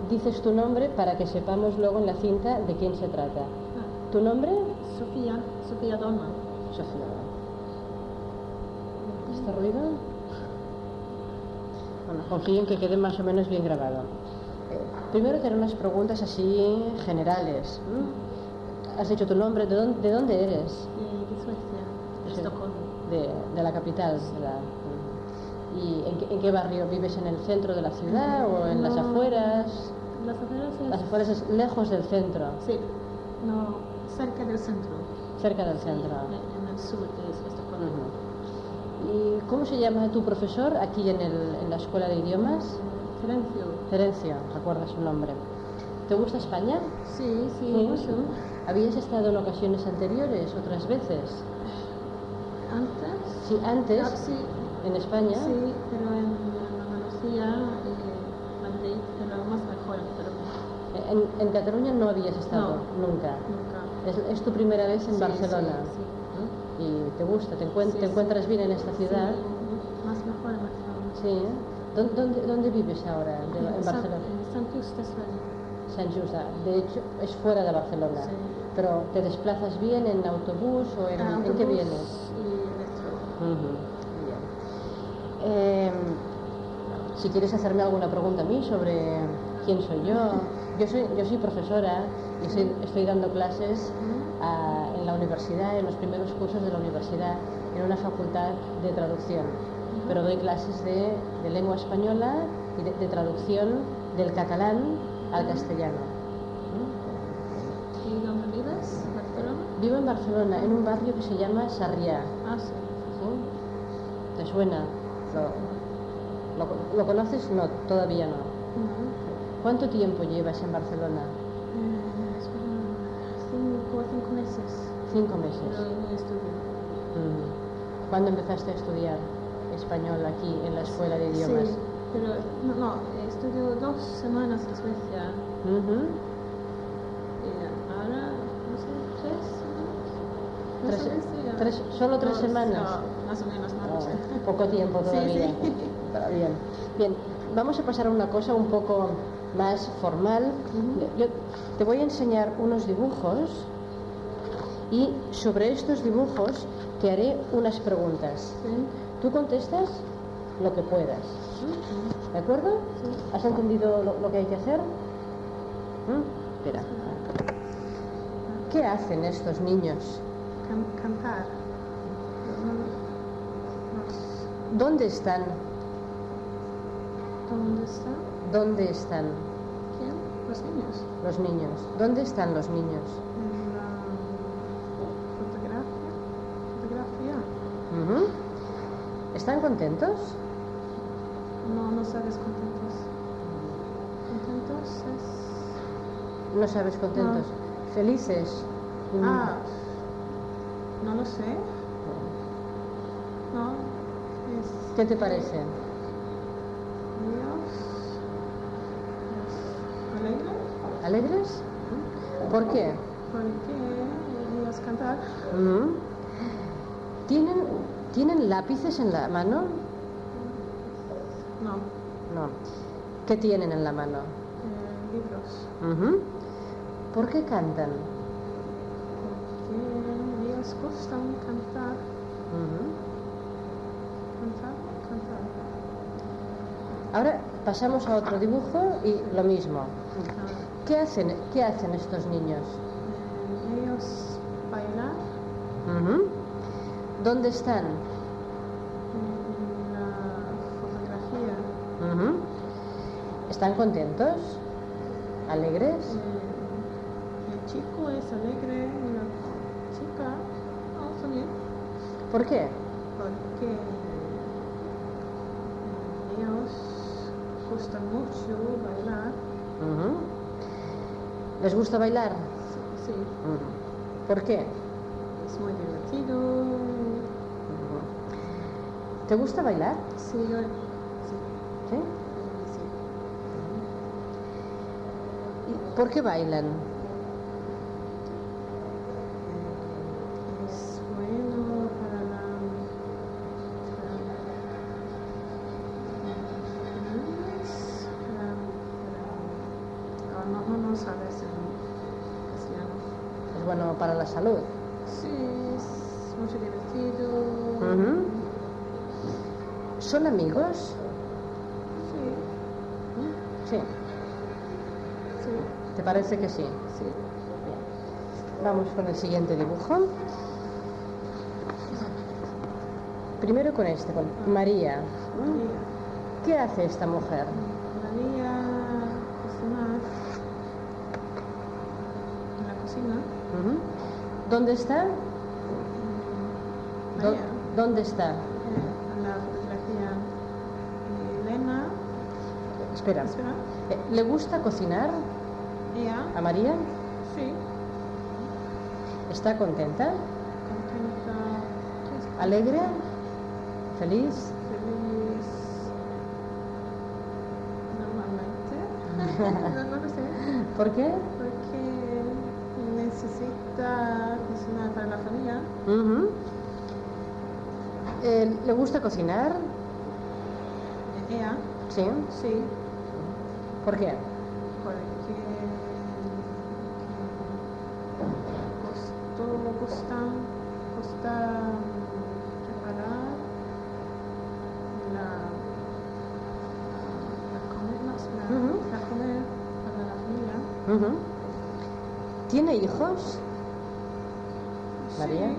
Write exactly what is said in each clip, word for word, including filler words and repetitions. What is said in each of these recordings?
dices tu nombre para que sepamos luego en la cinta de quién se trata. Ah. ¿Tu nombre? Sofía, Sofía Dolman. Sofía. ¿Está ruido? Bueno, confío en que quede más o menos bien grabado. Eh, primero te haré unas preguntas así generales. ¿Mm? ¿Has dicho tu nombre? ¿De dónde, de dónde eres? De, de Suecia, de Sí. Estocolmo. De, de la capital. De la, ¿Y en qué, en qué barrio? ¿Vives en el centro de la ciudad o en no, las afueras? Las afueras es... Las afueras es lejos del centro. Sí, no, cerca del centro. Cerca del Sí, centro. en el sur de Estocolmo. Uh-huh. ¿Y cómo se llama tu profesor aquí en, el, en la escuela de idiomas? Terencio. Terencio, recuerda su nombre. ¿Te gusta España? Sí, sí, ¿Sí? mucho. ¿Habías estado en ocasiones anteriores, otras veces? ¿Antes? Sí, antes, Ah, sí, en España. sí, pero en Andalucía, eh, Madrid, era más mejor en Cataluña. En, en Cataluña no habías estado No, nunca. Nunca. Es, es tu primera vez en Sí, Barcelona. sí, sí. ¿Mm? ¿Y te gusta? ¿Te, encuent- Sí, te sí. encuentras bien en esta ciudad? Sí, más mejor en Barcelona. Sí. ¿Dónde, dónde, dónde vives ahora? De- en San- Barcelona. En Sant Just de Suecia. Sant Just. De hecho, es fuera de Barcelona. Sí. Pero ¿te desplazas bien en autobús o en, Ah, ¿en autobús qué vienes? y metro. Ujú, bien. Eh, si quieres hacerme alguna pregunta a mí sobre quién soy yo, yo soy, yo soy profesora y soy- estoy dando clases a- en la universidad, en los primeros cursos de la universidad, en una facultad de traducción. Pero doy clases de, de lengua española y de, de traducción del catalán al castellano. ¿Y dónde vives? ¿Barcelona? Vivo en Barcelona, en un barrio que se llama Sarriá. Ah, sí. ¿Sí? ¿Te suena? ¿Lo, lo, lo conoces? No, todavía no. No. ¿Cuánto tiempo llevas en Barcelona? Eh, espera, cinco, cinco meses. Cinco Pero meses. no estudio. Mm. ¿Cuándo empezaste a estudiar español aquí en la escuela de idiomas? Sí, pero no, no, estudio dos semanas en Suecia. Ujú. Y ahora, no sé, tres semanas. No Tres- sé, sí, ya. tres- ¿Solo tres No, semanas? no, más o menos, no lo sé. Oh, poco tiempo Sí, todavía. sí. Pero bien. Bien, vamos a pasar a una cosa un poco más formal. Yo te voy a enseñar unos dibujos y sobre estos dibujos te haré unas preguntas. Sí. Tú contestas lo que puedas. ¿De acuerdo? Sí. ¿Has entendido lo, lo que hay que hacer? ¿Mm? Espera. ¿Qué hacen estos niños? Can- cantar. No, no, no. ¿Dónde están? ¿Dónde está? ¿Dónde están ¿Quién? Los niños. los niños? ¿Dónde están los niños? En la fotografía. Fotografía. Ujú. ¿Están contentos? No, no sabes contentos. Contentos es... ¿No sabes contentos? ¿Felices? Mm. Ah, no lo sé. No, es... ¿Qué te parece? Dios. Es alegre. ¿Alegres? ¿Por qué? Porque ellos cantar. Mm. ¿Tienen, ¿Tienen lápices en la mano? No, No. ¿Qué tienen en la mano? eh, libros. Ujú. ¿Por qué cantan? Porque ellos gustan cantar. Ujú. Cantar, cantar. Ahora pasamos a otro dibujo y lo mismo. ¿Qué hacen, qué hacen estos niños? Eh, ellos bailar Ujú. ¿Dónde están? en la fotografía. Ujú. ¿Están contentos? ¿Alegres? Eh, el chico es alegre y la chica no, también. ¿Por qué? Porque ellos gustan mucho bailar. Ujú. ¿Les gusta bailar? Sí, sí, Ujú. ¿Por qué? es muy divertido. Ujú. ¿Te gusta bailar? Sí, yo, sí, ¿Sí? sí. ¿Y por qué bailan? Es bueno para la... para, para, bueno para la salud. Sí, es mucho divertido. Uh-huh. ¿Son amigos? Sí. Sí. Sí. ¿Te parece que sí? Sí. Bien. Vamos con el siguiente dibujo. Primero con este, con María. María. ¿Qué hace esta mujer? María cocinar en la cocina. Uh-huh. ¿Dónde está? María. ¿Dónde está? Eh, en la fotografía. Elena. Espera. Espera. Eh, ¿Le gusta cocinar Ella. a María? Sí. ¿Está contenta? Contenta. ¿Alegre? ¿Feliz? Feliz. Normalmente. no, no lo sé. ¿Por qué? Porque necesita cocinar para la familia. Uh-huh. eh, ¿Le gusta cocinar? Ella. Sí. Sí. ¿Por qué? Porque costó, gusta, gusta preparar la, la comer, no, la, Uh-huh. la comer para la familia. Uh-huh. ¿Tiene hijos? María. Sí.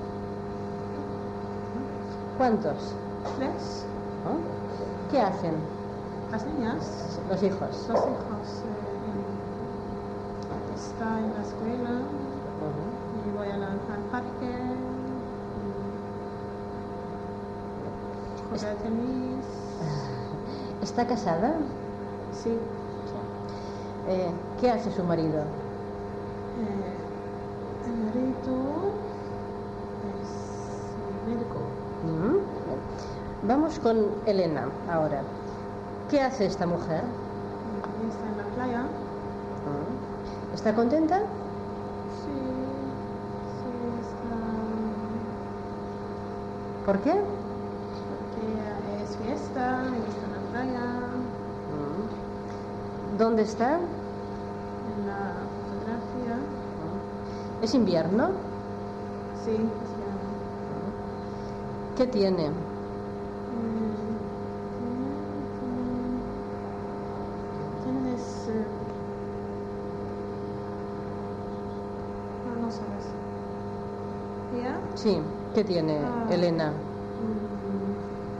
¿Cuántos? Tres. ¿No? ¿Qué hacen Las niñas. los hijos? Los hijos. Eh, está en la escuela. Uh-huh. Y voy a la, al parque. Y jugar tenis. ¿Está casada? Sí. Eh, ¿Qué hace su marido? Eh, el marido es médico. Uh-huh. Vamos con Elena ahora. ¿Qué hace esta mujer? Y está en la playa. Uh-huh. ¿Está contenta? Sí. Sí, está. ¿Por qué? Porque es fiesta y está en la playa. Uh-huh. ¿Dónde está? En la fotografía. ¿Es invierno? Sí, es verano. ¿Qué tiene? Tienes. Eh, no, no sabes. ¿Ya? Sí, ¿qué tiene Ah. Elena? Mm.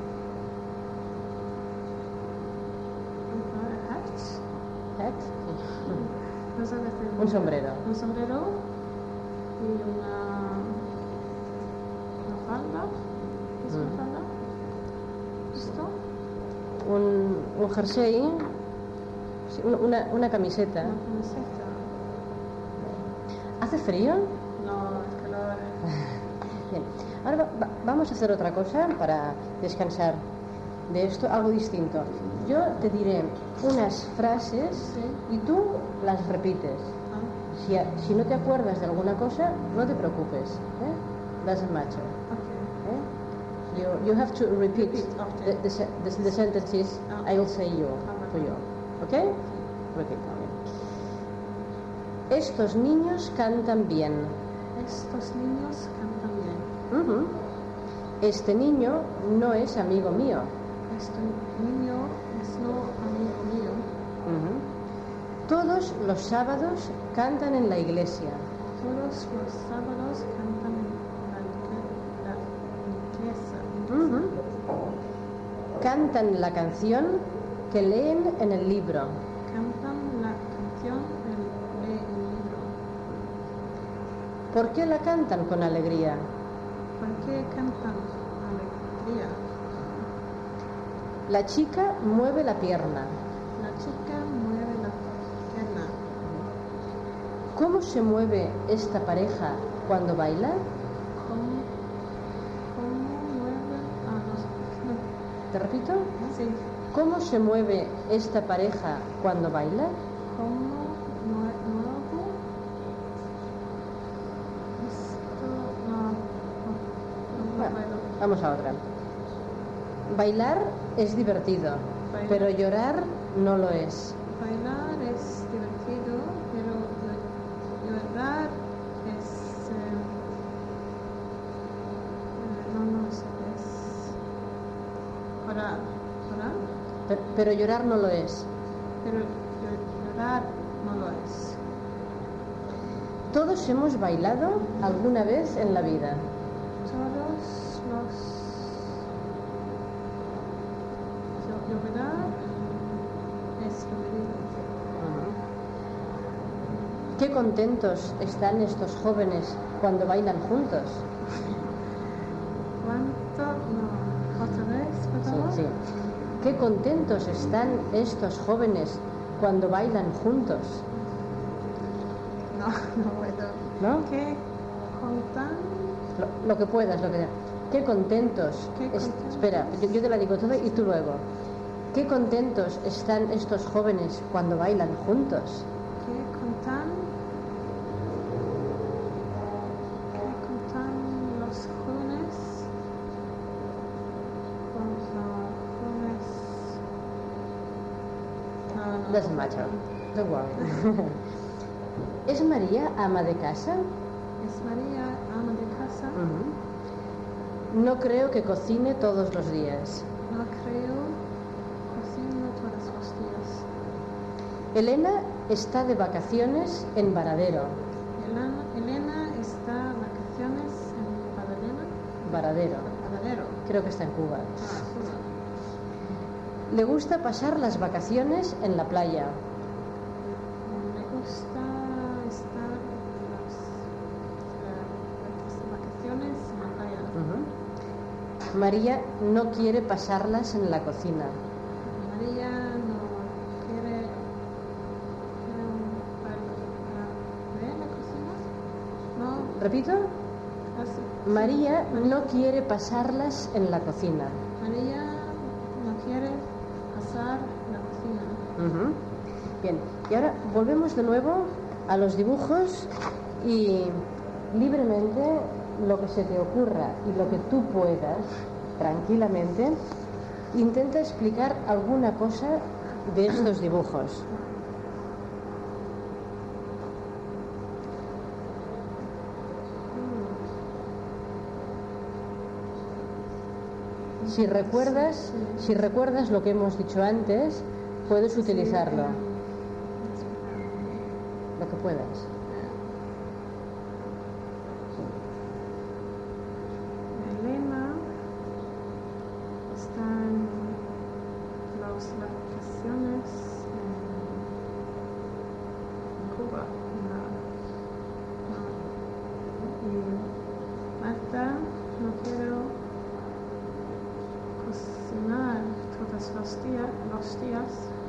Ah, hat. ¿Hat? No sabes el- Un sombrero. Un sombrero y una. Una falda. ¿Qué es una Mm. falda? ¿Esto? Un, un jersey, sí, un- una, una camiseta. Una camiseta. ¿Hace frío? No, es calor. Bien. Ahora va- va- vamos a hacer otra cosa para descansar de esto, algo distinto. Yo te diré unas frases Sí. y tú las repites. Ah, Si, a- si no te acuerdas de alguna cosa, no te preocupes. ¿eh? Doesn't matter. ok. ¿eh? You, you have to repeat Repeat the, after. the, se- the, the sentences Ah. I will say you Ah, to vale. you. ¿Ok? Repeat. Bien. Estos niños cantan bien. Estos niños cantan bien. Ujú. Este niño no es amigo mío. Este niño es no amigo mío. Ujú. Todos los sábados cantan en la iglesia. Todos los sábados cantan en la, la iglesia. Ujú. Cantan la canción que leen en el libro. Cantan la canción del de el libro. ¿Por qué la cantan con alegría? ¿Por qué cantan alegría? La chica mueve la pierna. La chica mueve la pierna. ¿Cómo se mueve esta pareja cuando baila? ¿Cómo, cómo mueve? Ah, no sé. ¿Te repito? No. Sí. ¿Cómo se mueve esta pareja cuando baila? ¿Cómo mue- muevo? Esto no. No, no, no Bueno, puedo. vamos a otra. Bailar es divertido, Bailar. pero llorar no lo es. Bailar es divertido, pero llo- llorar es no sé qué es. Llorar. ¿Llorar? Pero, pero llorar no lo es. Pero llorar no lo es. Todos hemos bailado alguna vez en la vida. Todos los... Llorar es llorar. Qué contentos están estos jóvenes cuando bailan juntos. ¿Cuánto? No. ¿Otra vez, por favor? Sí, sí. Qué contentos están estos jóvenes cuando bailan juntos. No, no puedo. ¿No? ¿Qué contan? Lo, lo que puedas, lo que sea. Qué contentos. Qué es- contentos. espera, yo, yo te la digo toda y tú luego. Qué contentos están estos jóvenes cuando bailan juntos. ¿Qué contan? ¿Qué contan los jóvenes? Los jóvenes... No, no. Doesn't matter. Don't worry. ¿Es María ama de casa? ¿Es María ama de casa? Ujú. No creo que cocine todos los días. No creo cocino todos los días. Elena está de vacaciones en Varadero. Elena, Elena está de vacaciones en Badalena. Varadero. Badalero. Creo que está en Cuba. Ah, Cuba. Le gusta pasar las vacaciones en la playa. Me gusta estar las, las vacaciones en la playa. Ujú. María no quiere pasarlas en la cocina. María no quiere, quiere un para, para ver la cocina. No, ¿Repito? así. María no quiere pasarlas en la cocina. María no quiere pasar la cocina. Ujú. Bien, y ahora volvemos de nuevo a los dibujos y libremente lo que se te ocurra y lo que tú puedas, tranquilamente, intenta explicar alguna cosa de estos dibujos. Si recuerdas, si recuerdas lo que hemos dicho antes, puedes utilizarlo, lo que puedas. Elena está en las vacaciones en, en Cuba. No. No. Y Marta no quiero cocinar todos los días. Los días.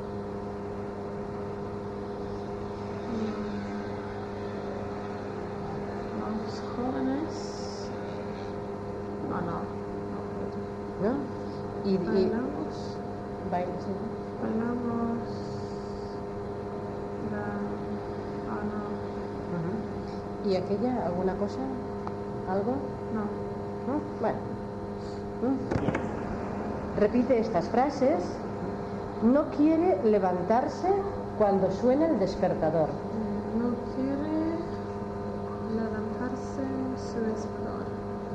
Y los jóvenes. No, no, no puedo. ¿No? Y, y Bailamos, baila, sí. bailamos la... Ah, no, Ujú. ¿Y aquella, alguna cosa? ¿Algo? no. ¿No? Bueno. ¿Mm? Repite estas frases. No quiere levantarse cuando suena el despertador. No quiere levantarse su despertador.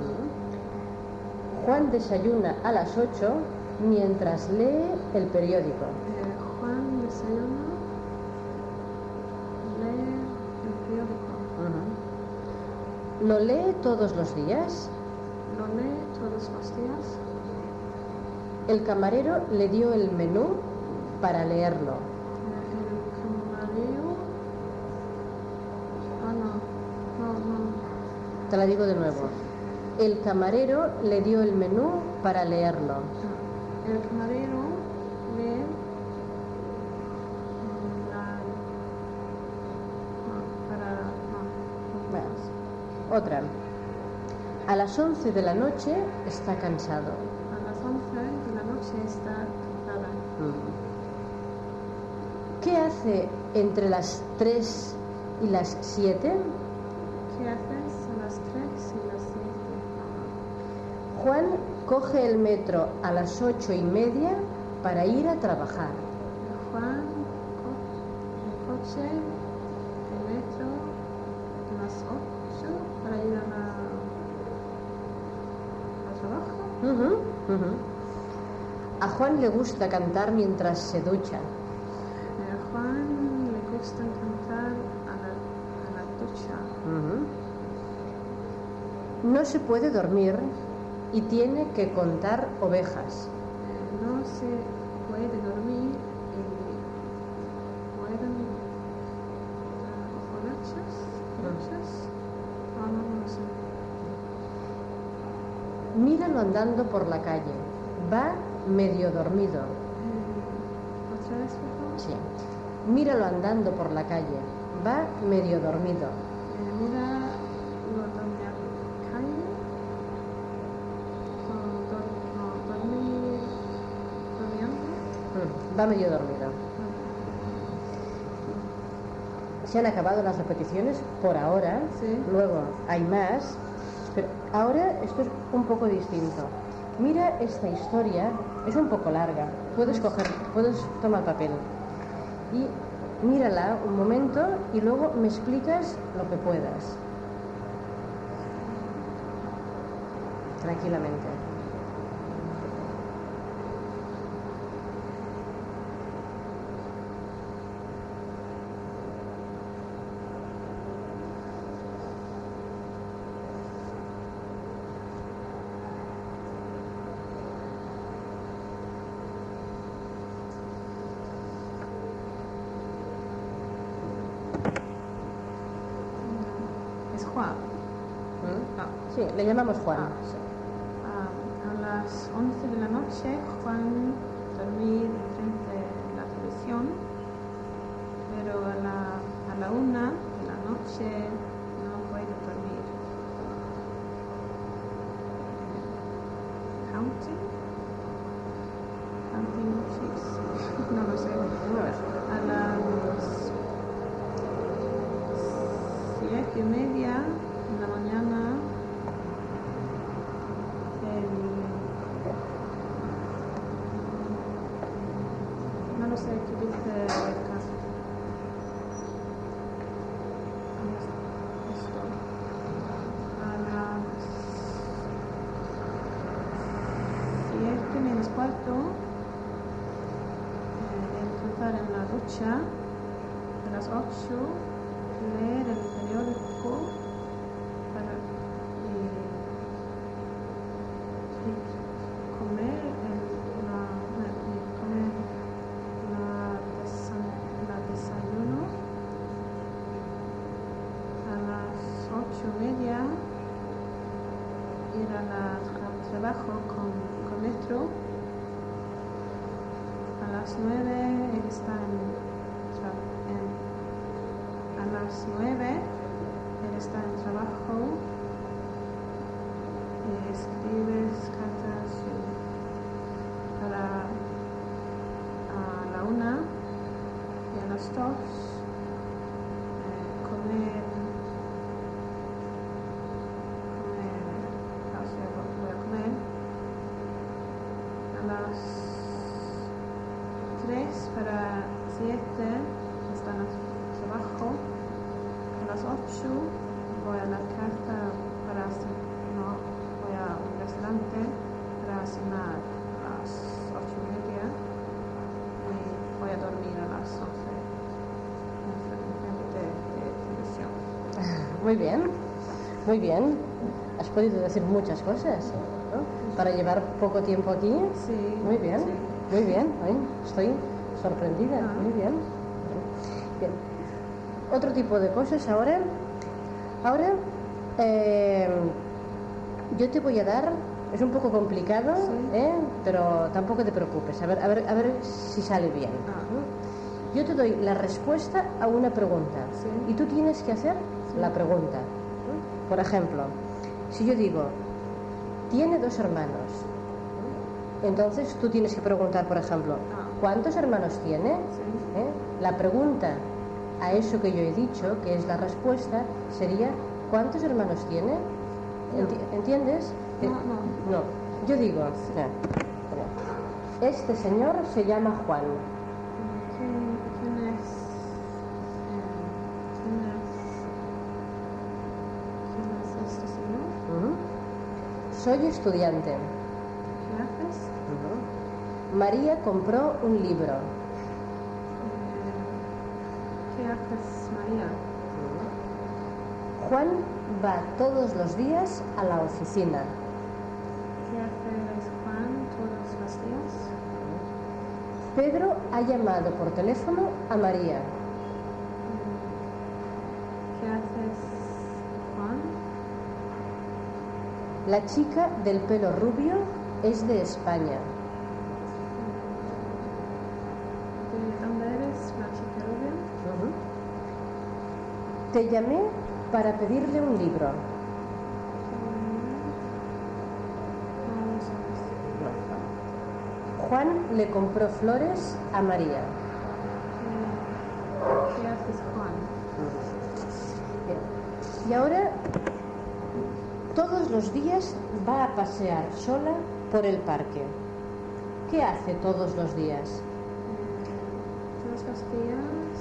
Juan desayuna a las ocho mientras lee el periódico. Eh, Juan desayuna, lee el periódico. Ujú. ¿Lo lee todos los días? Lo lee todos los días. El camarero le dio el menú para leerlo. Eh, el camarero... Ah, no, no, no. Te la digo de nuevo. El camarero le dio el menú para leerlo. El camarero lee la... No, para... No, Bueno, otra. A las once de la noche está cansado. a las once de la noche está cansada. ¿Qué hace entre las tres y las siete? ¿Qué haces a las tres y las siete? Juan coge el metro a las ocho y media para ir a trabajar. Juan co- el coche, el metro, a las ocho para ir a la... trabajo. Ujú, ujú. A Juan le gusta cantar mientras se ducha. Eh, A Juan le gusta cantar a la, a la ducha. Ujú. No se puede dormir y tiene que contar ovejas. Eh, No se puede dormir y pueden uh, ovejas, ovejas. Ah, no, no lo sé. Míralo andando por la calle. Va medio dormido. Eh, ¿Otra vez, por favor? Sí. Míralo andando por la calle. Va medio dormido. Eh, mira lo donde la calle. Con dor- no, dormir, durmiendo. Mm, Va medio dormido. Se han acabado las repeticiones por ahora. Sí. Luego hay más. Pero ahora esto es un poco distinto. Mira esta historia, es un poco larga. Puedes coger, puedes tomar papel y mírala un momento y luego me explicas lo que puedas. Tranquilamente. Es Juan. ¿Mm? Ah. Sí, le llamamos Juan. Ah, sí. Ah, a las once de la noche, Juan dormía frente a la televisión, pero a la, a la una de la noche no puede dormir. Counting? Counting sheets. No lo sé. A las siete y media de la mañana el- no lo sé qué dice acá. Esto. A las siete menos cuarto eh, entrar en la ducha. A las ocho leer el periódico para eh, y comer el, la, y comer la, desa- la desayuno. A las ocho y media ir a la tra- trabajo con, con metro. A las nueve él está en, tra- en a las nueve él está en trabajo y escribe cartas y para a la una y a las dos eh, comer comer o sea, voy a comer a las tres para siete está en el trabajo. A las ocho voy a la casa para ce- no voy a un restaurante para cenar a las ocho y media y voy a dormir a las once frente de televisión. Muy bien, muy bien. Has podido decir muchas cosas, ¿no? Para llevar poco tiempo aquí. Sí. Muy bien, Sí. muy bien. Ay, estoy sorprendida. Ah. Muy bien. Bien. Otro tipo de cosas ahora. Ahora eh, yo te voy a dar. Es un poco complicado, Sí. ¿eh? Pero tampoco te preocupes. A ver, a ver, a ver si sale bien. Ah. Yo te doy la respuesta a una pregunta Sí. y tú tienes que hacer Sí. la pregunta. Por ejemplo, si yo digo, tiene dos hermanos, entonces tú tienes que preguntar, por ejemplo, Ah. ¿cuántos hermanos tiene? Sí. ¿Eh? La pregunta a eso que yo he dicho, que es la respuesta, sería, ¿cuántos hermanos tiene? Enti- ¿Entiendes? No, Eh, no. No, yo digo, ya, mira, este señor se llama Juan. ¿Quién, quién es? eh, ¿Quién es? ¿Quién es este señor? Ujú. Soy estudiante. ¿Qué haces? María compró un libro. Eh, ¿Qué haces, María? Juan va todos los días a la oficina. ¿Qué hace Juan todos los días? Pedro ha llamado por teléfono a María. ¿Qué haces, Juan? La chica del pelo rubio es de España. ¿De dónde eres, la chica rubia? Te llamé para pedirle un libro. No sabes. Juan le compró flores a María. ¿Qué haces, Juan? Y ahora, todos los días va a pasear sola por el parque. ¿Qué hace todos los días? Todos los días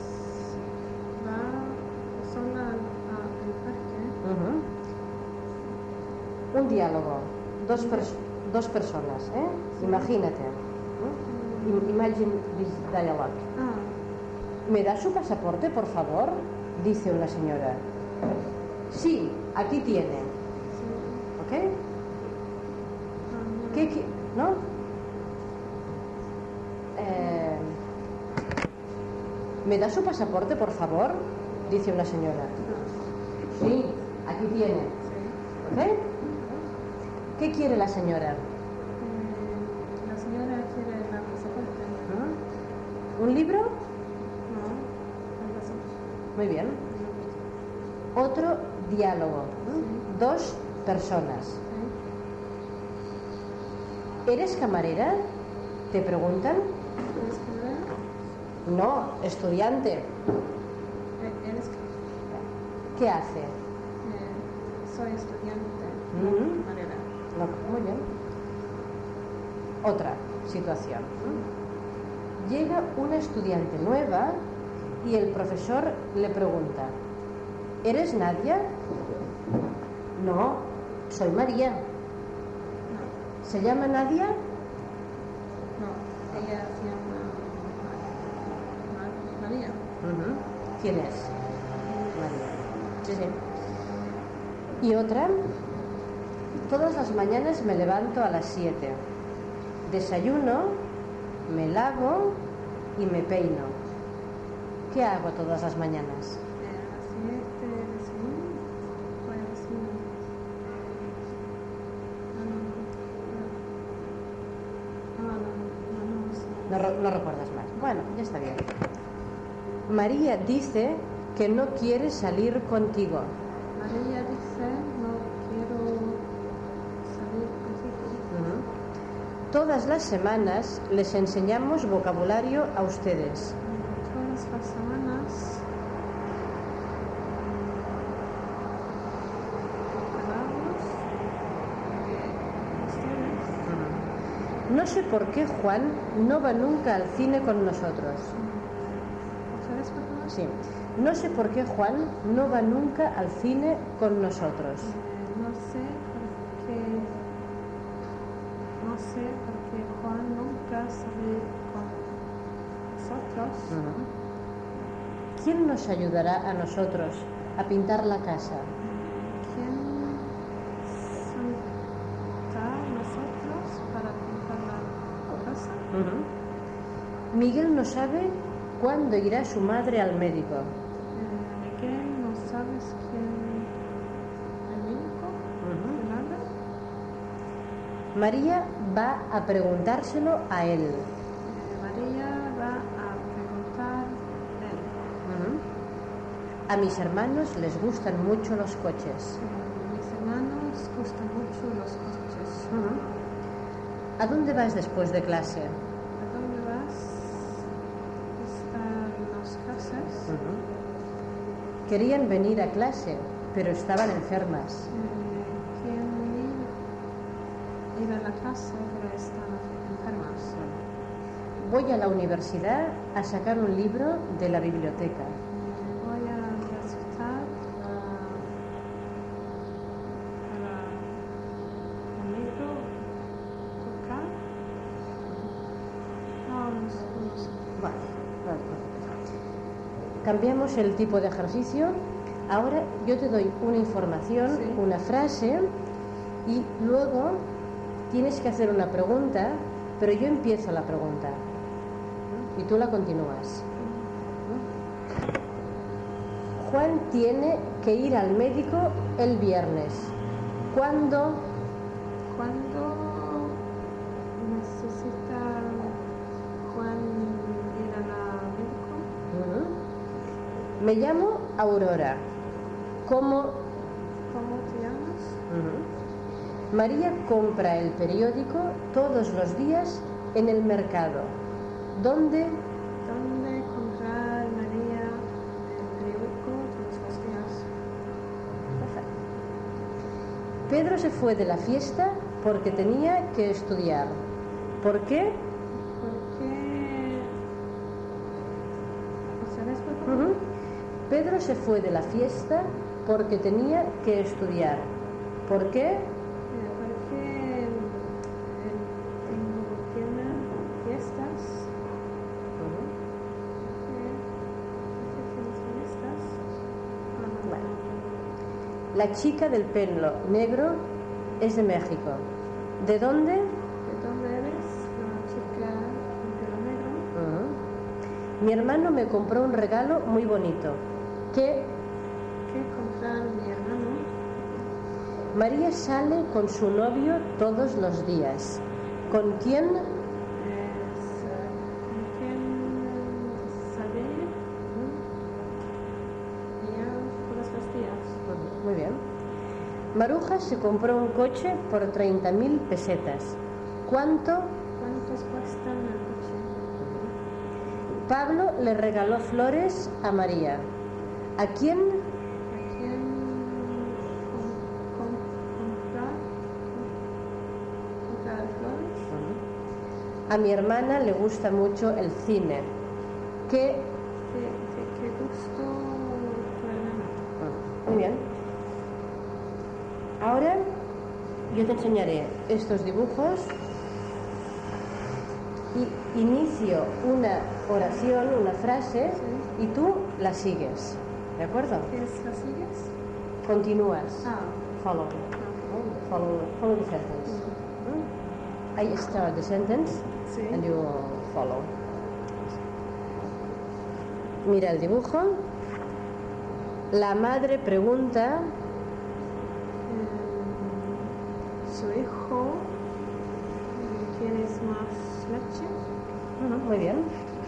va sola al al parque. Uh-huh. Un diálogo, dos, pers- dos personas, ¿eh? Imagínate. ¿eh? Im- Imagine this dialogue. Ah, ¿Me da su pasaporte, por favor? Dice una señora. Sí, aquí tiene. sí. ¿Ok? Ah, ¿Qué qui- ¿No? Eh, ¿Me da su pasaporte, por favor? Dice una señora. ah, Sí, aquí tiene. sí. ¿Ok? ¿Qué quiere la señora? Eh, la señora quiere la pasaporte. ¿Ah? ¿Un libro? No, algo así. Muy bien. Otro diálogo. Sí. Dos personas. Sí. ¿Eres camarera? ¿Te preguntan? ¿Eres camarera? No, estudiante. Eh, ¿Eres ¿Qué hace? eh, soy estudiante, no Mm. camarera. No, muy bien. Otra situación. Llega una estudiante nueva y el profesor le pregunta: ¿eres Nadia? No, soy María. No, ¿Se llama Nadia? no, ella se llama Ma- Ma- María. ¿Quién es? María. Sí, sí. Y otra: todas las mañanas me levanto a las siete. Desayuno, me lavo y me peino. ¿Qué hago todas las mañanas? Eh, a las siete desayuno, pues no, no, no, no, no, sé. No, re- no recuerdas más. Bueno, ya está bien. María dice que no quiere salir contigo. María dice, no quiero salir contigo. Todas las semanas les enseñamos vocabulario a ustedes. Todas las semanas hablamos ustedes. No sé por qué Juan no va nunca al cine con nosotros. ¿Ustedes, por favor? Sí. No sé por qué Juan no va nunca al cine con nosotros. Eh, no sé por qué no sé por qué Juan nunca sale con nosotros. ¿Quién nos ayudará a nosotros a pintar la casa? ¿Quién santa a nosotros para pintar la casa? Miguel no sabe cuándo irá su madre al médico. Eh, Miguel, ¿no sabes quién el médico? ¿De nada? María va a preguntárselo a él. Eh, María va a preguntar él. A mis hermanos les gustan mucho los coches. Eh, mis hermanos gustan mucho los coches. ¿A dónde vas después de clase? ¿A dónde vas? Están las clases. Querían venir a clase, pero estaban enfermas. Eh, ¿Quién ir, ir a la clase pero están enfermas? Voy a la universidad a sacar un libro de la biblioteca. Eh, Voy a la universidad a, a la, un Cambiamos el tipo de ejercicio. Ahora yo te doy una información, Sí. una frase, y luego tienes que hacer una pregunta, pero yo empiezo la pregunta y tú la continúas. Juan tiene que ir al médico el viernes. ¿Cuándo? ¿Cuándo necesita Juan ir al médico? Uh-huh. Me llamo Aurora. ¿Cómo? ¿Cómo te llamas? Uh-huh. María compra el periódico todos los días en el mercado. ¿Dónde? ¿Dónde comprar María el periódico todos los días? Perfecto. Pedro se fue de la fiesta porque tenía que estudiar. ¿Por qué? Porque... ¿Otra vez, por favor? Uh-huh. Pedro se fue de la fiesta porque tenía que estudiar. ¿Por qué? Eh, porque eh, tengo, tiene fiestas. Uh-huh. Eh, ¿Por qué tienes fiestas? Ah, no, Bueno. no. La chica del pelo negro es de México. ¿De dónde? ¿De dónde eres? La chica con pelo negro. Uh-huh. Mi hermano me compró un regalo muy bonito. ¿Qué? ¿Qué comprar mi hermano? María sale con su novio todos los días. ¿Con quién? Es, eh, ¿con quién salir? Ella todos los días. Muy bien. Maruja se compró un coche por treinta mil pesetas. ¿Cuánto? ¿Cuántos cuestan el coche? Pablo le regaló flores a María. ¿A quién? ¿A quién com, com, comprar? ¿Comprar flores? A mi hermana le gusta mucho el cine. ¿Qué? ¿Qué, qué, qué gusto tu hermano? Muy bien. Ahora yo te enseñaré estos dibujos y inicio una oración, una frase, Sí. y tú la sigues. ¿De acuerdo? ¿Qué es la sigues? Continúas. Ah, Follow. ok. Follow, follow the sentence. I start the sentence Sí. and you follow. Mira el dibujo. La madre pregunta. Eh, su hijo, ¿quieres más leche? Ujú, muy bien.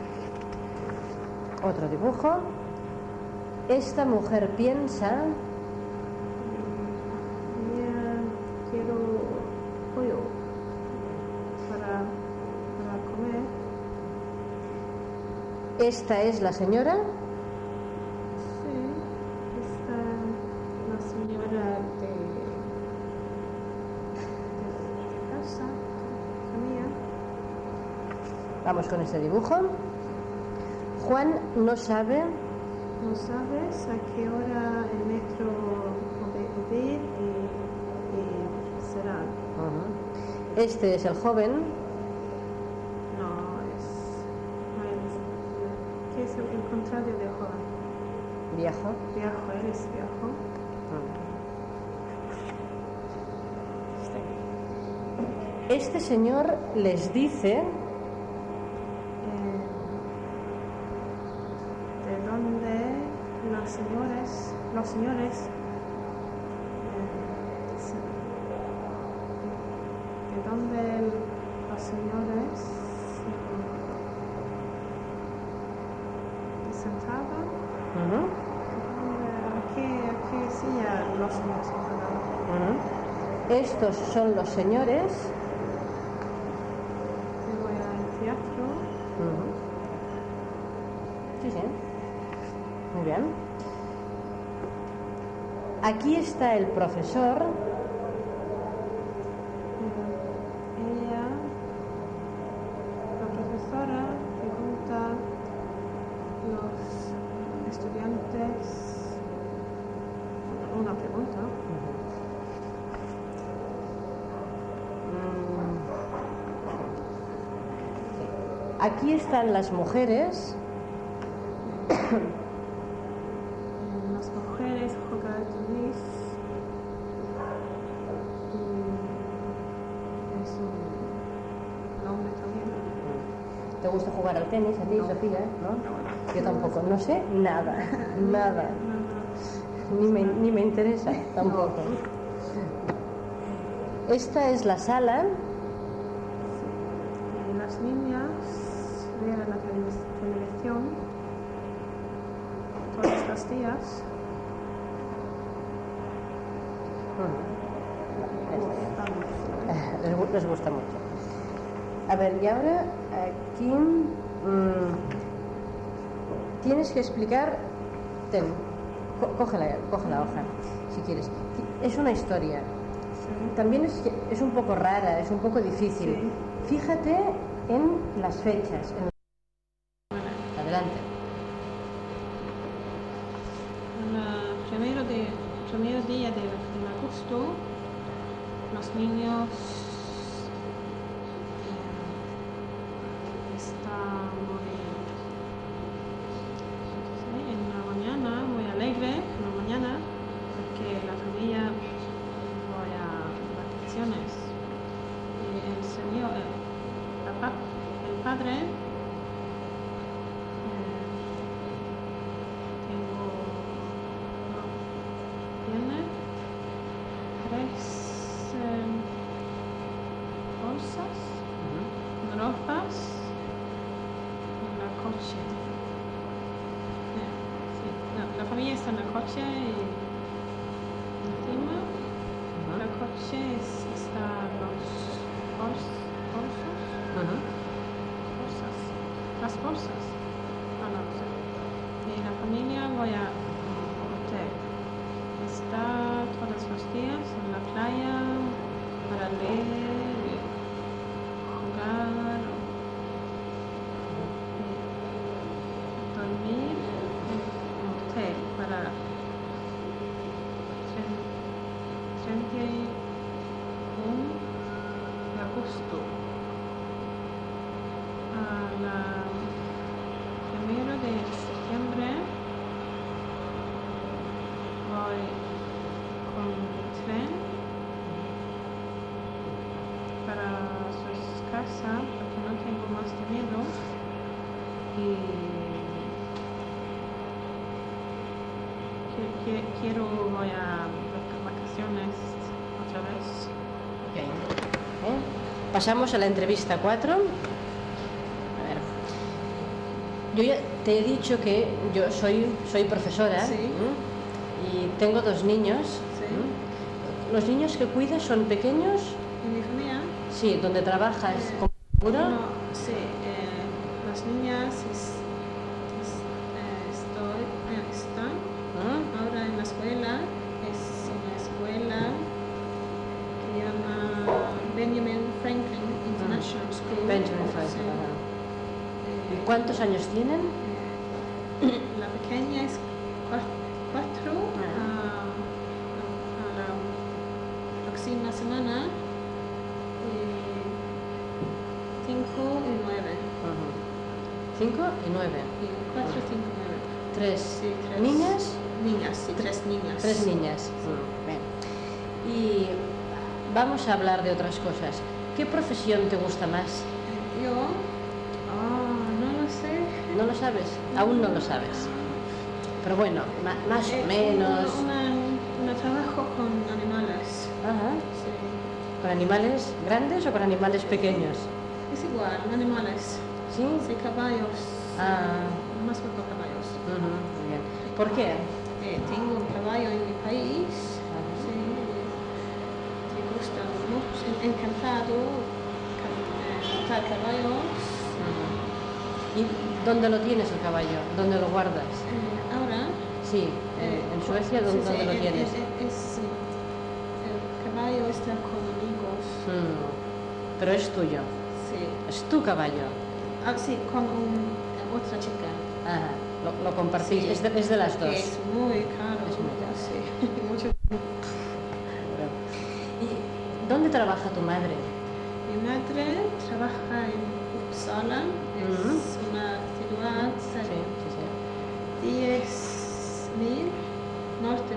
Otro dibujo. Esta mujer piensa. Mira, quiero pollo para, para comer. Esta es la señora. Sí, está la señora de, de casa, la mía. Vamos con este dibujo. Juan no sabe. No sabes a qué hora el metro puede ir y, y será. Ujú. Este es el joven. No, es, no es. ¿Qué es el, el contrario de joven? Viejo. Viejo, eres viejo. Este señor les dice. Eh, de dónde las señores, los señores eh, se- de dónde los señores eh, se sentaban. Ujú, ¿A qué, a qué silla los señores se sentaban? ujú. Estos son los señores. Yo voy al teatro. Ujú. Sí, sí. Muy bien. Aquí está el profesor. Ella, la profesora, pregunta a los estudiantes una pregunta. Mm. Aquí están las mujeres. Las mujeres juegan tenis. Y es un el hombre también. ¿Te gusta jugar al tenis a ti, No. Sofía? ¿No? No. Yo tampoco, no sé nada, nada. No, Ni me, ni me interesa tampoco. Esta es la sala. Y las niñas ven la televis- televisión todos los días. Les, gu- les gusta mucho. A ver, y ahora aquí mm, tienes que explicar. Ten, co- coge, la, coge la hoja, si quieres. Es una historia. También es, que- es un poco rara, es un poco difícil. Sí. Fíjate en las fechas. en- Adelante. El primero, de, primer día de, de agosto, los niños eh, están muy, sí, en la mañana, muy alegre, en la mañana, porque la familia va a vacaciones. Y el señor, el, la pa- el padre, eh, tengo, no, tiene tres eh, bolsas, ropas en el coche. Eh, sí, la, la familia está en el coche y encima del coche es- están los bols- bolsos, Ujú. bolsas, las bolsas. Ah, no, sí. Y la familia voy a hotel. Está todos los días en la playa para leer y jugar y dormir en el hotel para treinta y uno de agosto a la primero de septiembre voy con tren para su casa porque no tengo más dinero y qui- qui- quiero voy a vac- vacaciones otra vez. Ok. ¿Eh? Pasamos a la entrevista cuatro. A ver. Yo ya te he dicho que yo soy, soy profesora. Sí. ¿m? Y tengo dos niños. Sí. ¿m? ¿Los niños que cuidas son pequeños? En mi familia Sí, donde trabajas. Eh, ¿Con seguro? no, sí, eh, las niñas es- es- eh, estoy, eh, están ¿Mm? ahora en la escuela, es una escuela que llama Benjamin Franklin International School. Benjamin Sí. Franklin. ajá. Eh, ¿Y cuántos años tienen? eh, la pequeña es cua- cuatro a, a la próxima semana y cinco y nueve. Ujú. Cinco y nueve. Y cuatro, cinco, nueve. Tres. Sí, tres. ¿Niñas? Niñas, sí, tres niñas. Tres niñas. Bien. Y vamos a hablar de otras cosas. ¿Qué profesión te gusta más? Yo, ah, no lo sé. ¿No lo sabes? Aún no lo sabes. Pero bueno, ma- más o Eh, menos. Una, una trabajo con animales. Ajá. Sí. ¿Con animales grandes o con animales pequeños? Es igual, animales. ¿Sí? Sí, caballos. Ah. Más que con caballos. Ujú, muy bien. ¿Por qué? Eh, tengo un caballo en mi país. Ajá. Sí. Me gusta mucho. Encantado ca- eh, montar caballos. Ujú. ¿Y dónde lo tienes el caballo? ¿Dónde lo guardas? Eh, ahora. Sí, en, Eh, en Suecia, sí, ¿dónde, sí, dónde lo es- tienes? es- es, sí. El caballo está con amigos. Mm. Pero es tuyo, Sí. es tu caballo. Ah, sí, con un- otra chica. Ajá, lo, lo compartís, Sí, es, de, es de las porque dos. Es muy caro. Es muy caro. Sí, mucho. ¿Y dónde trabaja tu madre? Mi madre trabaja en Uppsala, es Ujú. una ciudad Sí, cer- sí, sí.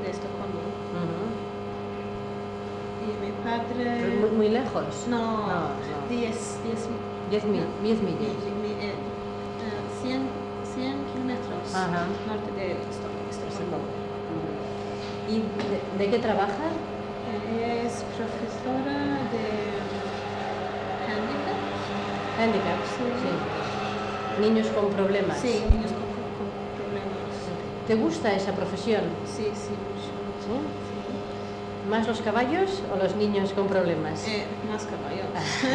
de Estocolmo. Ujú. Y mi padre... Pero muy, muy lejos. No, no, no. diez, diez, Diez mil, diez millas. mi- mi- eh, eh, cien, cien kilómetros Ajá. norte de Estocolmo. Estocolmo. ¿Y de, de qué trabaja? Eh, Es profesora de handicap. Handicap. Sí. Sí. Niños con problemas. Sí, niños con, con problemas. ¿Te gusta esa profesión? Sí, sí, mucho. ¿Sí? ¿Más los caballos o los niños con problemas? Eh, más caballos.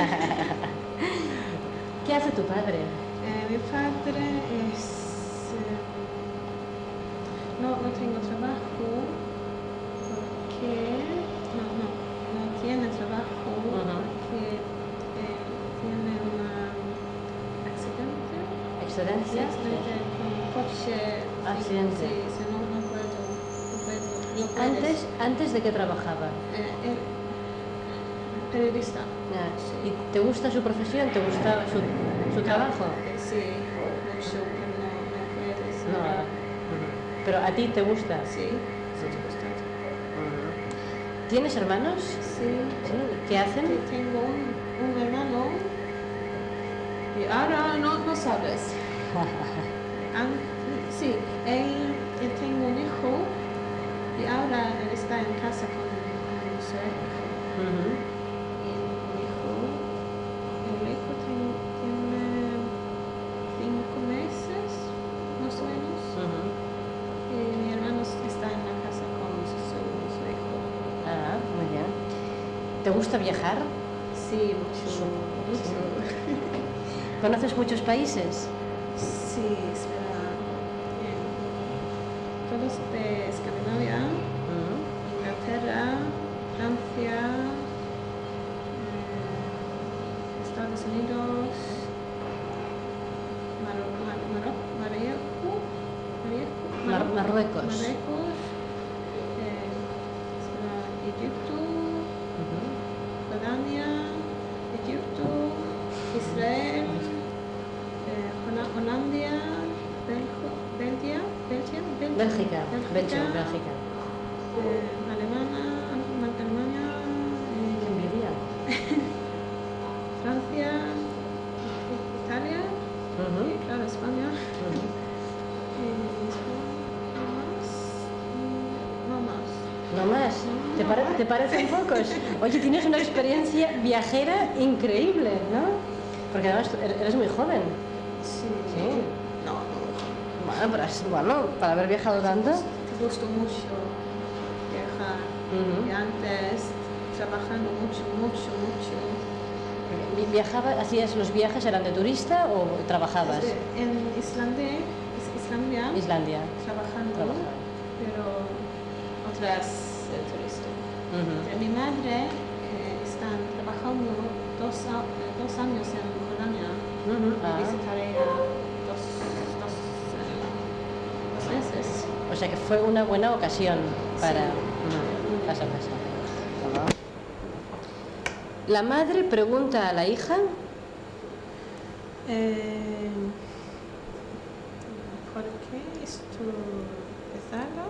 ¿Qué hace tu padre? Eh, mi padre es... eh, no, no tengo trabajo porque... No, no, no tiene trabajo Ujú. porque eh, tiene un accidente. ¿Excedencia? Accidente con coche. Accidente. Sí, sí, no, no puedo. No puedo. No puedes. Antes, ¿Antes de qué trabajaba? Eh, eh, periodista. Ah, ¿Y te gusta su profesión? ¿Te gusta su, su trabajo? Eh, Sí, mucho, pero no, no puedes. No. ahora. Ujú. ¿Pero a ti te gusta? Sí, sí, te gusta. ¿Tienes hermanos? Sí. Sí. ¿Qué hacen? Sí, tengo un, un hermano y ahora no, no sabes. An- sí, él, él tengo un hijo y ahora él está en casa con, con su hijo. Ujú. Y el hijo, el hijo ten- tiene cinco meses, más o menos. Ujú. Y mi hermano está en la casa con su, su hijo. Ah, muy bien. ¿Te gusta viajar? Sí, mucho, mucho. ¿Conoces muchos países? Sí, espera. Eh, todos de Escandinavia, Ujú. Inglaterra, Francia, eh, Estados Unidos, Maro- Mar- Maro- Marruecos, Marruecos, Mar- Marruecos, Marruecos. Marruecos, eh, espera, Egipto, Ujú. Jordania, Egipto, Israel, eh, Hola- Holanda, Belgo, Belgia, Belgia, Bel- Bélgica. Bélgica, Belgium, Bélgica. eh, Alemania, Alemania, Qué eh, envidia. Francia, Italia, Ujú. y claro, España, Ujú. y no más, y no más. No más. ¿Te, pare- ¿Te parecen pocos? Oye, tienes una experiencia viajera increíble, ¿no? Porque además er- eres muy joven. Sí. Sí. No, no. Bueno, pero es- bueno, para haber viajado tanto. Te gustó mucho viajar. Ujú. Y antes trabajando mucho, mucho, mucho. Vi- ¿Viajaba, hacías los viajes, eran de turista o trabajabas? Desde- En Islandia, Is- Islandia, Islandia. trabajando, Trabajaba. pero otras eh, turistas. Ujú. Pero mi madre eh, está trabajando dos, a- eh, dos años en Jordania. Ujú. Y Ah. visitaré a dos, dos, eh, dos veces. O sea que fue una buena ocasión para Sí. Ujú. Pasa, pasa. La madre pregunta a la hija. Eh, ¿Por qué esto pesada?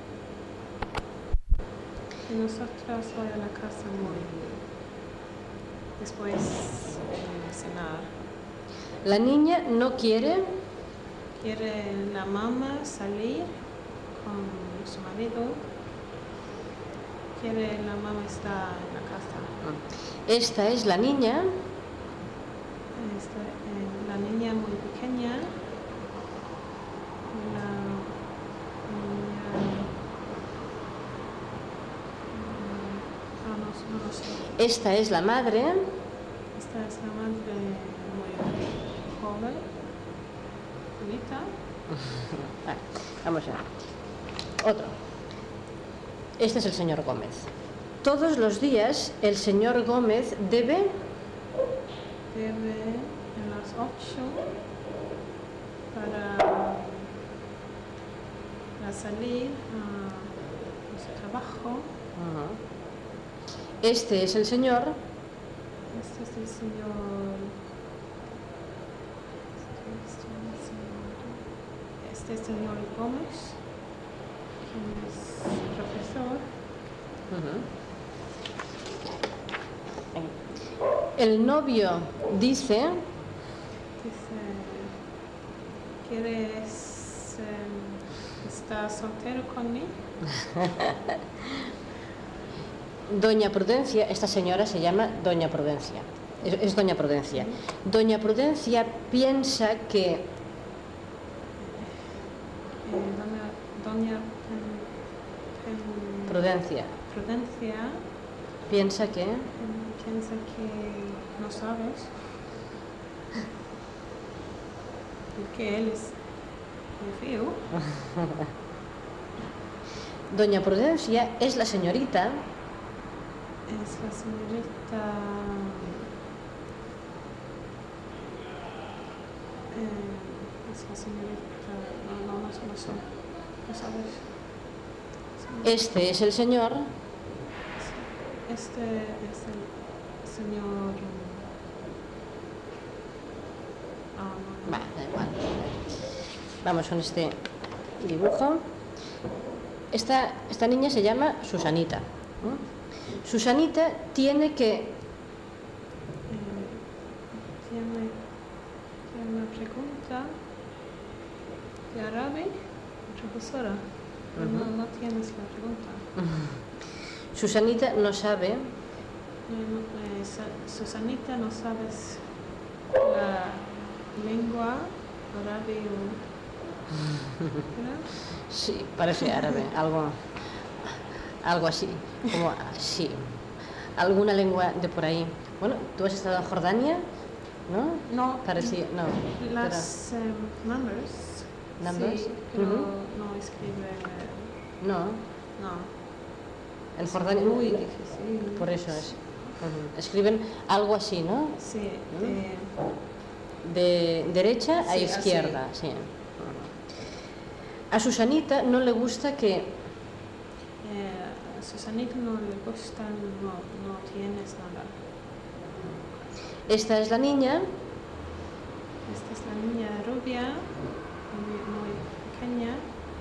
Y nosotros voy a la casa muy después de cenar. La niña no quiere. Quiere la mamá salir con su marido. Quiere la mamá estar en la casa. Esta es la niña. Esta, eh, la niña muy pequeña. La niña. mm, No, no, no lo sé. Esta es la madre. Esta es la madre muy joven. Bonita. Ah, vamos a ver. Otro. Este es el señor Gómez. Todos los días el señor Gómez debe. Debe en las ocho para, para salir a su trabajo. Este es el señor. Este es el señor. Este es el señor, este es el señor Gómez. quién es profesor. Uh-huh. El novio dice... Dice, ¿quieres eh, estar soltero conmigo? Doña Prudencia, esta señora se llama Doña Prudencia, es, es Doña Prudencia. Doña Prudencia piensa que... Eh, doña doña pen, pen, Prudencia Prudencia piensa que... pen, piensa que no sabes que él es muy feo. Doña Prudencia es la señorita... Es la señorita... Eh, es la señorita... No, no, no, no sé. No sabes. Este es el señor... Este es el señor... Ah, no, no. Va, da igual. Vamos con este dibujo. Esta, esta niña se llama Susanita. ¿no? Susanita tiene que... Eh, tiene, tiene una pregunta de árabe, profesora. Uh-huh. no, no tienes la pregunta. Uh-huh. Susanita no sabe... Eh, no, eh, Susanita no sabes la lengua árabe o... ¿Verdad? Sí, parece árabe, algo, algo así, como sí, alguna lengua de por ahí. Bueno, ¿tú has estado en Jordania? ¿No? No. Parecía, no. Las um, numbers. Numbers. Sí, pero uh-huh. no escribe. No. No. En Jordania. Muy difícil. Por eso es. Uh-huh. Escriben algo así, ¿no? Sí. ¿no? De, de derecha a sí, izquierda, así. sí. A Susanita no le gusta que... Eh, a Susanita no le gusta, no, no tienes nada. Esta es la niña. Esta es la niña rubia, muy, muy pequeña.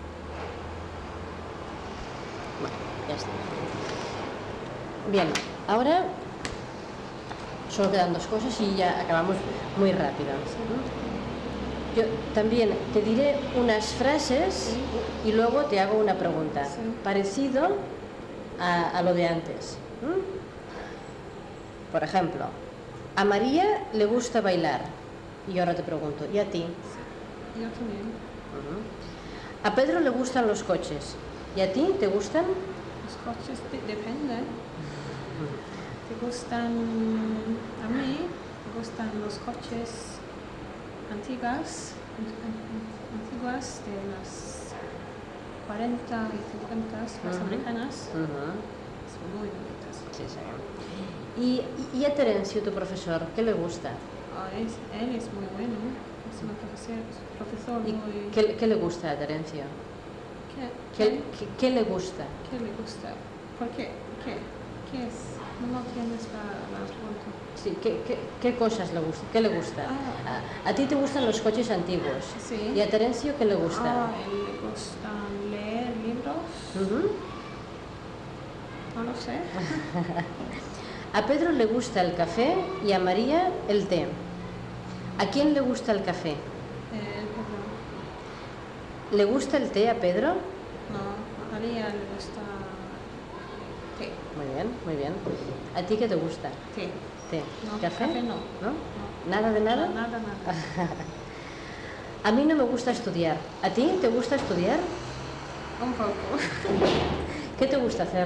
Bueno, ya está. Bien, ahora solo quedan dos cosas y ya acabamos muy rápido. Yo también te diré unas frases sí. y luego te hago una pregunta, sí. parecido a, a lo de antes. ¿Mm? Por ejemplo, a María le gusta bailar. Y ahora te pregunto, ¿y a ti? Sí. Yo también. Uh-huh. A Pedro le gustan los coches. ¿Y a ti te gustan? Los coches de- dependen. Uh-huh. ¿Te gustan? A mí me gustan los coches antiguas, antiguas de las cuarenta y cincuenta, las uh-huh. americanas. Uh-huh. Son muy bonitas. Sí, sí. ¿Y, y a Terencio, tu profesor, qué le gusta? Oh, es, él es muy bueno, es un profesor, profesor ¿Y muy... ¿qué, ¿Qué le gusta a Terencio? ¿Qué, ¿Qué, qué, qué le gusta? ¿Qué le gusta? ¿Por qué? ¿Qué? ¿Qué es? No tienes la, la pregunta. Sí, ¿qué, qué, ¿qué cosas le gusta? ¿Qué le gusta? Ah. A, a ti te gustan los coches antiguos. Sí. ¿Y a Terencio qué le gusta? Ah, a él le gusta leer libros. Uh-huh. No lo sé. A Pedro le gusta el café y a María el té. ¿A quién le gusta el café? Eh, Pedro. ¿Le gusta el té a Pedro? No, a María le gusta té. Muy bien, muy bien. ¿A ti qué te gusta? Té. Té. No, ¿Café? café no. ¿No? No. ¿Nada de nada? No, nada, nada. A mí no me gusta estudiar. ¿A ti te gusta estudiar? Un poco. ¿Qué te gusta hacer?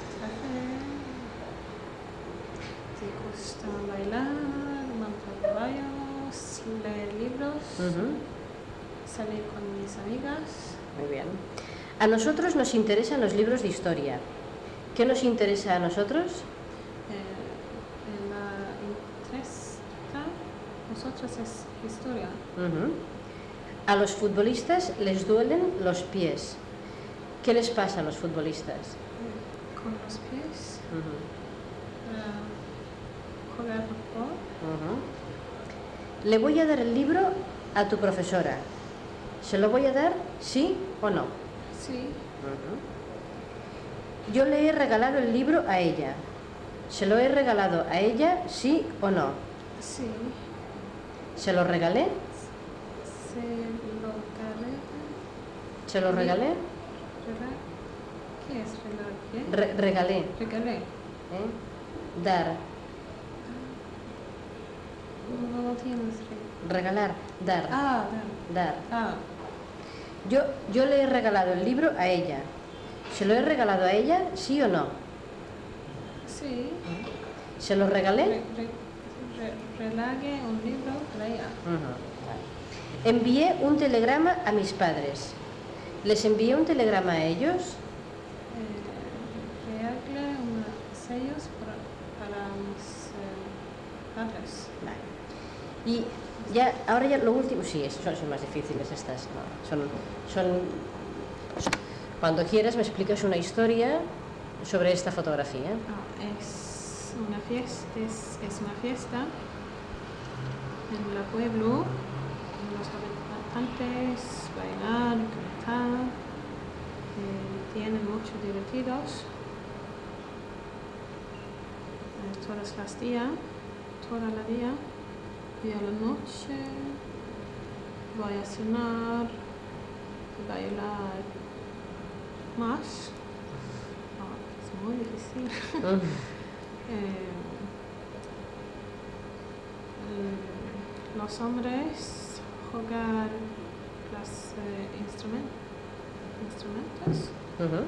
¿Te gusta bailar, montar caballos, leer libros, Uh-huh. salir con mis amigas? Muy bien. A nosotros nos interesan los libros de historia. ¿Qué nos interesa a nosotros? Eh, en la interesa, nosotros es historia. Uh-huh. A los futbolistas les duelen los pies. ¿Qué les pasa a los futbolistas? Eh, con los pies, Uh-huh. para jugar fútbol. Uh-huh. Le voy a dar el libro a tu profesora. ¿Se lo voy a dar, sí o no? Sí. Uh-huh. Yo le he regalado el libro a ella. ¿Se lo he regalado a ella, sí o no? Sí. ¿Se lo regalé? Se lo regalé. ¿Se lo regalé? Rega- ¿Qué es regalar? ¿Qué? Re- regalé. Regalé. ¿Eh? Dar. No lo tienes. re- Regalar. Dar. Ah, Dar. ah. Yo, yo le he regalado el libro a ella. ¿Se lo he regalado a ella, sí o no? Sí. ¿Se lo regalé? Re, re, re, relagué un libro para ella. Uh-huh. Envié un telegrama a mis padres. ¿Les envié un telegrama a ellos? Eh, regalé unos sellos para, para mis eh, padres. Vale. Y ya, ahora ya lo último, sí, son, son más difíciles estas, no, son, son, cuando quieras me explicas una historia sobre esta fotografía. Ah, es una fiesta, es, es una fiesta en el pueblo, los habitantes bailar, cantar, eh, tienen mucho divertidos, eh, todas las días, toda la día. Y a la noche voy a cenar, bailar más. Oh, es muy difícil. Uh-huh. eh, eh, los hombres jugar los eh, instrument, instrumentos. Uh-huh.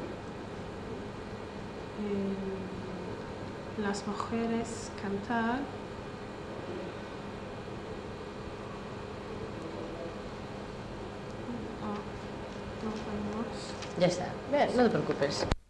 Eh, las mujeres cantar. Ya está, bien, no te preocupes.